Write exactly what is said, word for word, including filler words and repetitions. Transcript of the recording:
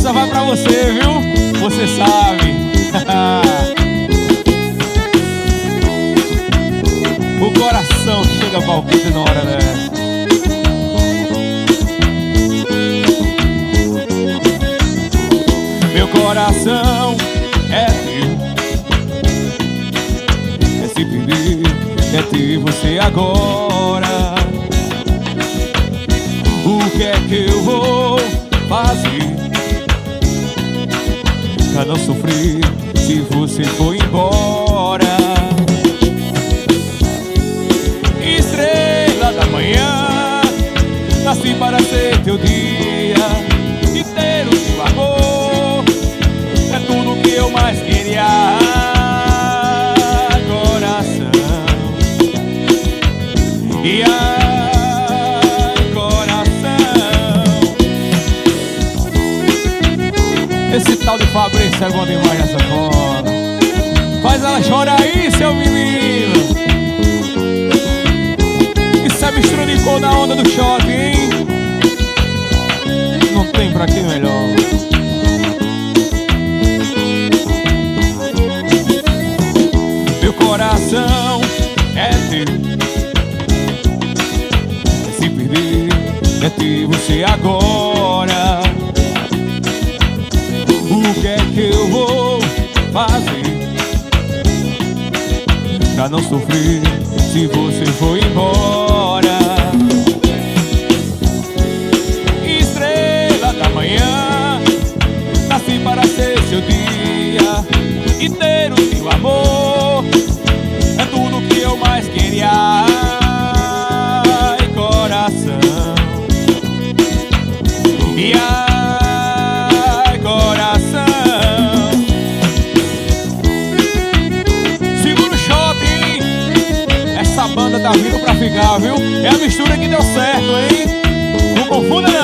Essa vai pra você, viu? Você sabe. O coração chega palpite na hora, né? Meu coração é teu, é se perder, é ter você agora. O que é que eu vou fazer pra não sofrer se você for embora? Estrela da manhã, nasci para ser teu dia e ter o teu amor. É tudo que eu mais queria, coração. E ai, coração, esse tal de Fabrício é bom demais nessa foda. Faz ela chorar aí, seu menino. Isso é mistura de cor na onda do shopping, hein? Não tem pra quem melhor. Meu coração é teu, é se perder, é ter você agora. O que é que eu vou fazer pra não sofrer se você for embora? Estrela da manhã, nasci para ser seu dia e ter o teu amor. É tudo que eu mais queria, ai, coração. E ai, coração, segura o shopping. Essa banda tá vindo pra ficar, viu? É a mistura que deu certo, hein? Não confunda não.